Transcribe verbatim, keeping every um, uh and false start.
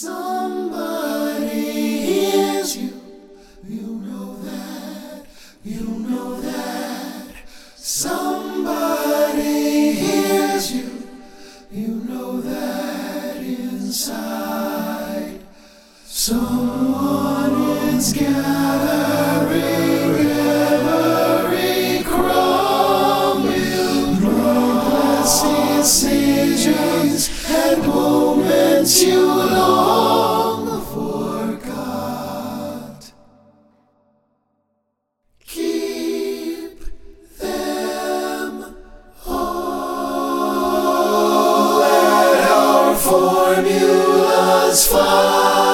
Somebody hears you, you know that, you know that. Somebody hears you, you know that inside. Someone is gathering every crumb you drop, decisions and moments you long forgot. Keep them all, let our formulas find.